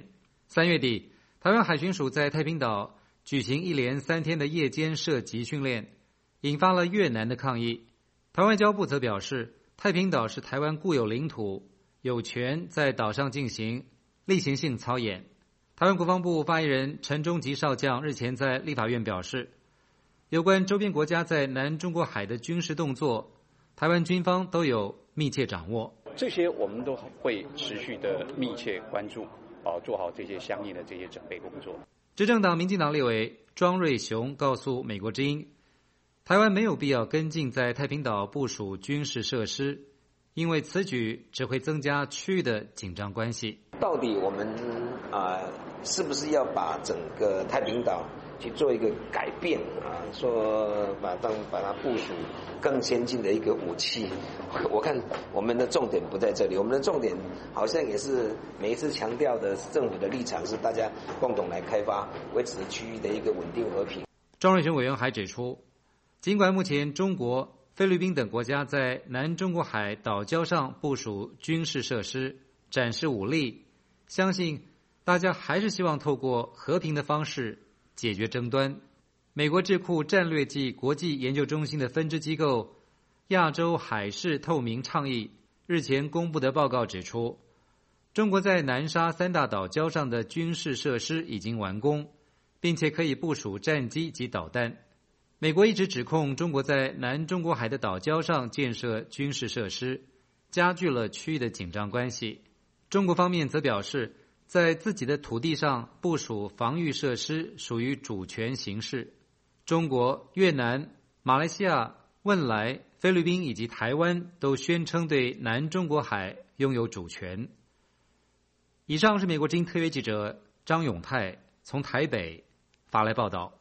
3月底，台湾海巡署在太平岛举行一连3天的夜间射击训练，引发了越南的抗议。台湾外交部则表示，太平岛是台湾固有领土，有权在岛上进行例行性操演。台湾国防部发言人陈忠吉少将日前在立法院表示，有关周边国家在南中国海的军事动作，台湾军方都有密切掌握， 这些我们都会持续的密切关注，做好这些相应的这些准备工作。 执政党民进党立委庄瑞雄告诉美国之音，台湾没有必要跟进在太平岛部署军事设施，因为此举只会增加区域的紧张关系。 到底我们是不是要把整个太平岛去做一个改变说把它部署更先进的一个武器？我看我们的重点不在这里，我们的重点好像也是每一次强调的政府的立场是大家共同来开发，维持区域的一个稳定和平。 庄瑞雄委员还指出，尽管目前中国、菲律宾等国家在南中国海岛礁上部署军事设施，展示武力，相信大家还是希望透过和平的方式解决争端。美国智库战略暨国际研究中心的分支机构亚洲海事透明倡议日前公布的报告指出，中国在南沙3大岛礁上的军事设施已经完工，并且可以部署战机及导弹。美国一直指控中国在南中国海的岛礁上建设军事设施，加剧了区域的紧张关系。中国方面则表示，在自己的土地上部署防御设施属于主权行使。中国、越南、马来西亚、汶莱、菲律宾以及台湾都宣称对南中国海拥有主权。以上是美国之音特约记者张永泰从台北发来报道。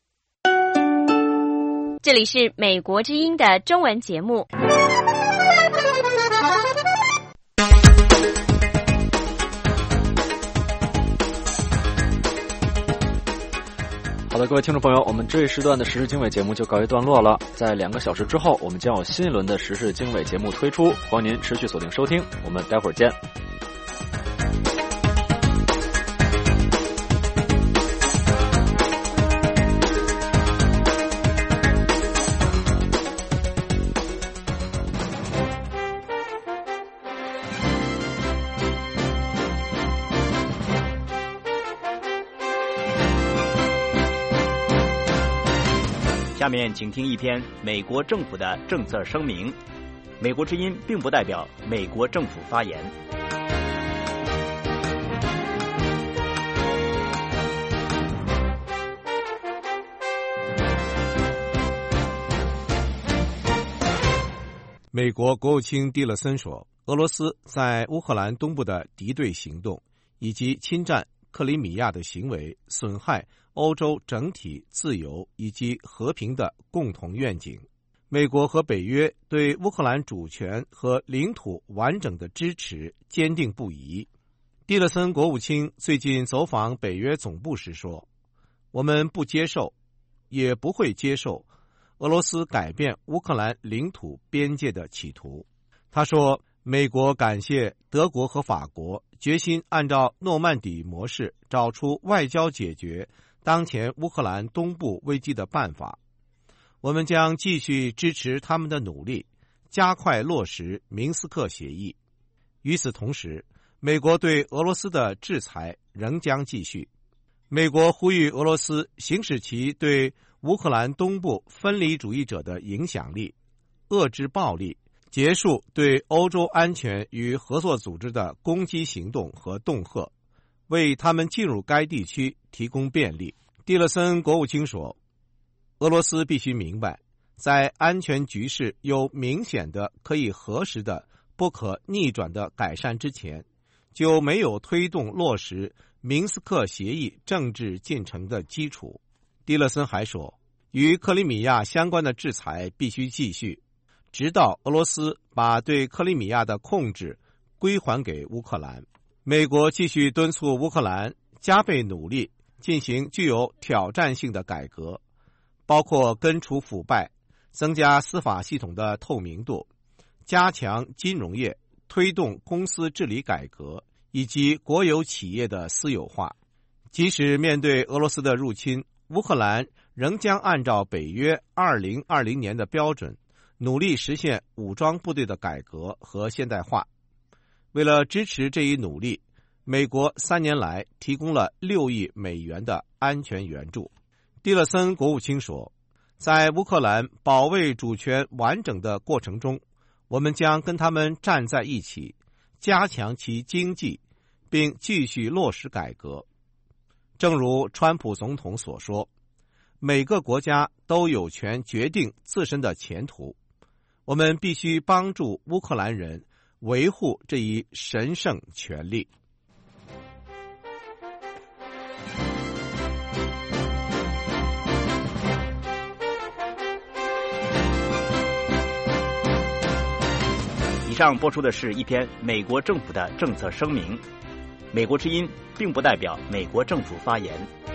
这里是美国之音的中文节目。 好的，各位听众朋友，我们这一时段的时事经纬节目就告一段落了。在2个小时之后，我们将有新一轮的时事经纬节目推出，欢迎您持续锁定收听。我们待会儿见。 下面请听一篇美国政府的政策声明。美国之音并不代表美国政府发言。 美国国务卿蒂勒森说，俄罗斯在乌克兰东部的敌对行动以及侵占克里米亚的行为损害欧洲整体自由以及和平的共同愿景。美国和北约对乌克兰主权和领土完整的支持坚定不移。蒂勒森国务卿最近走访北约总部时说，我们不接受，也不会接受俄罗斯改变乌克兰领土边界的企图。他说，美国感谢德国和法国决心按照诺曼底模式找出外交解决当前乌克兰东部危机的办法。我们将继续支持他们的努力，加快落实明斯克协议。与此同时，美国对俄罗斯的制裁仍将继续。美国呼吁俄罗斯行使其对乌克兰东部分离主义者的影响力，遏制暴力，结束对欧洲安全与合作组织的攻击行动和恫吓，为他们进入该地区提供便利。蒂勒森国务卿说，俄罗斯必须明白，在安全局势有明显的可以核实的不可逆转的改善之前，就没有推动落实明斯克协议政治进程的基础。蒂勒森还说，与克里米亚相关的制裁必须继续，直到俄罗斯把对克里米亚的控制归还给乌克兰。美国继续敦促乌克兰加倍努力进行具有挑战性的改革，包括根除腐败、增加司法系统的透明度、加强金融业、推动公司治理改革， 以及国有企业的私有化。即使面对俄罗斯的入侵，乌克兰仍将按照北约2020年的标准，努力实现武装部队的改革和现代化。为了支持这一努力，美国3年来提供了6亿美元的安全援助。蒂勒森国务卿说，在乌克兰保卫主权完整的过程中，我们将跟他们站在一起，加强其经济，并继续落实改革。正如川普总统所说，每个国家都有权决定自身的前途，我们必须帮助乌克兰人维护这一神圣权利。 以上播出的是一篇美国政府的政策声明。美国之音并不代表美国政府发言。